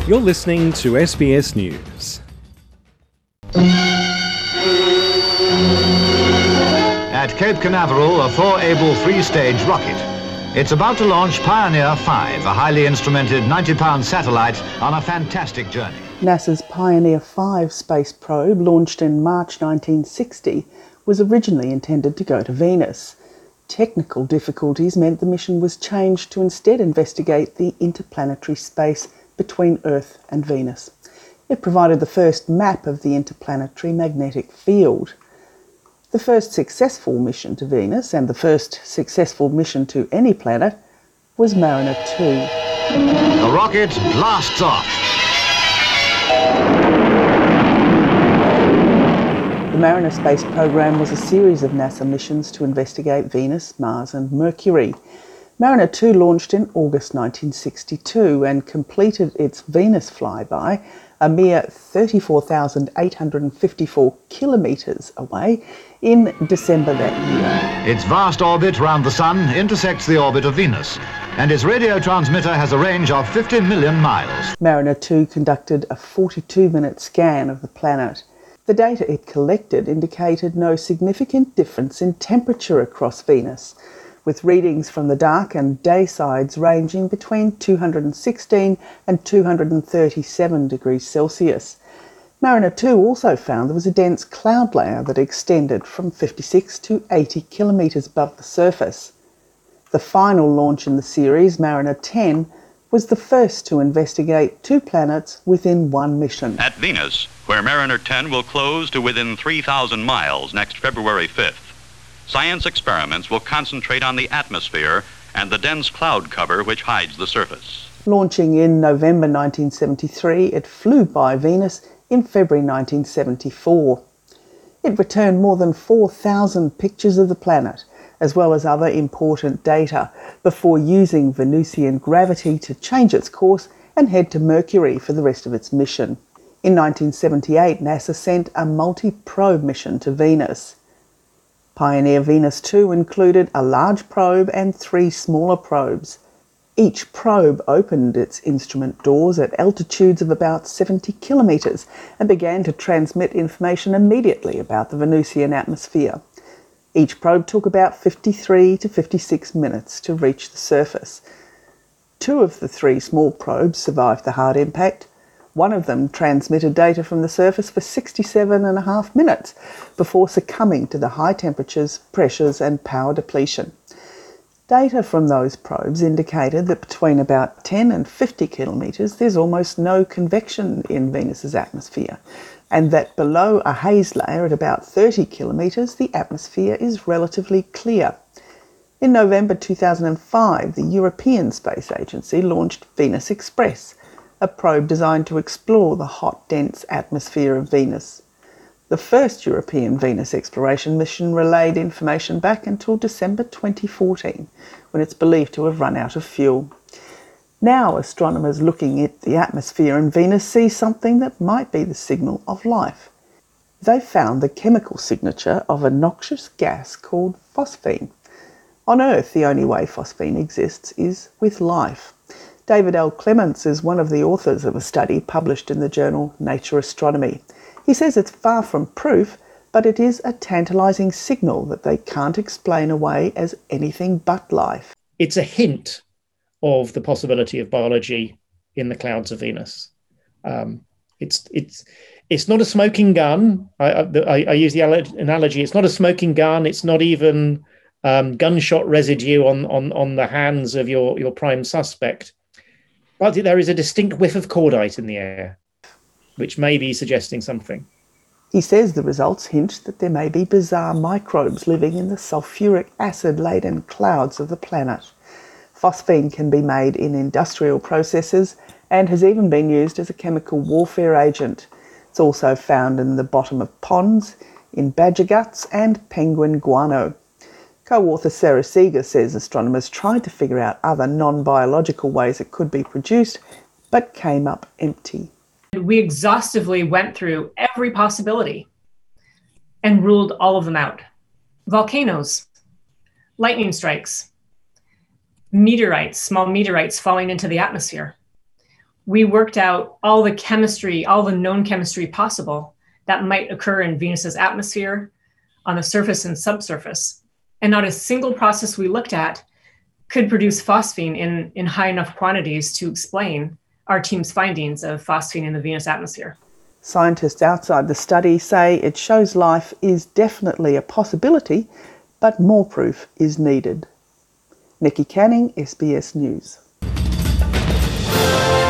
You're listening to SBS News. At Cape Canaveral, a Thor-able three-stage rocket. It's about to launch Pioneer 5, a highly instrumented 90-pound satellite on a fantastic journey. NASA's Pioneer 5 space probe, launched in March 1960, was originally intended to go to Venus. Technical difficulties meant the mission was changed to instead investigate the interplanetary space between Earth and Venus. It provided the first map of the interplanetary magnetic field. The first successful mission to Venus, and the first successful mission to any planet, was Mariner 2. The rocket blasts off. The Mariner space program was a series of NASA missions to investigate Venus, Mars and Mercury. Mariner 2 launched in August 1962 and completed its Venus flyby a mere 34,854 kilometres away in December that year. Its vast orbit round the Sun intersects the orbit of Venus, and its radio transmitter has a range of 50 million miles. Mariner 2 conducted a 42-minute scan of the planet. The data it collected indicated no significant difference in temperature across Venus, with readings from the dark and day sides ranging between 216 and 237 degrees Celsius. Mariner 2 also found there was a dense cloud layer that extended from 56 to 80 kilometres above the surface. The final launch in the series, Mariner 10, was the first to investigate two planets within one mission. At Venus, where Mariner 10 will close to within 3,000 miles next February 5th, science experiments will concentrate on the atmosphere and the dense cloud cover which hides the surface. Launching in November 1973, it flew by Venus in February 1974. It returned more than 4,000 pictures of the planet, as well as other important data, before using Venusian gravity to change its course and head to Mercury for the rest of its mission. In 1978, NASA sent a multi-probe mission to Venus. Pioneer Venus 2 included a large probe and three smaller probes. Each probe opened its instrument doors at altitudes of about 70 kilometres and began to transmit information immediately about the Venusian atmosphere. Each probe took about 53 to 56 minutes to reach the surface. Two of the three small probes survived the hard impact. One of them transmitted data from the surface for 67.5 minutes before succumbing to the high temperatures, pressures and power depletion. Data from those probes indicated that between about 10 and 50 kilometres there's almost no convection in Venus's atmosphere, and that below a haze layer at about 30 kilometres the atmosphere is relatively clear. In November 2005, the European Space Agency launched Venus Express, a probe designed to explore the hot, dense atmosphere of Venus. The first European Venus exploration mission relayed information back until December 2014, when it's believed to have run out of fuel. Now astronomers looking at the atmosphere in Venus see something that might be the signal of life. They found the chemical signature of a noxious gas called phosphine. On Earth, the only way phosphine exists is with life. David L. Clements is one of the authors of a study published in the journal Nature Astronomy. He says it's far from proof, but it is a tantalising signal that they can't explain away as anything but life. It's a hint of the possibility of biology in the clouds of Venus. It's not a smoking gun. I use the analogy. It's not a smoking gun. It's not even gunshot residue on the hands of your prime suspect. But there is a distinct whiff of cordite in the air, which may be suggesting something. He says the results hint that there may be bizarre microbes living in the sulfuric acid-laden clouds of the planet. Phosphine can be made in industrial processes and has even been used as a chemical warfare agent. It's also found in the bottom of ponds, in badger guts and penguin guano. Co-author Sarah Seeger says astronomers tried to figure out other non-biological ways it could be produced, but came up empty. We exhaustively went through every possibility and ruled all of them out. Volcanoes, lightning strikes, meteorites, small meteorites falling into the atmosphere. we worked out all the chemistry, all the known chemistry possible that might occur in Venus's atmosphere, on the surface and subsurface. And not a single process we looked at could produce phosphine in high enough quantities to explain our team's findings of phosphine in the Venus atmosphere. Scientists outside the study say it shows life is definitely a possibility, but more proof is needed. Nikki Canning, SBS News.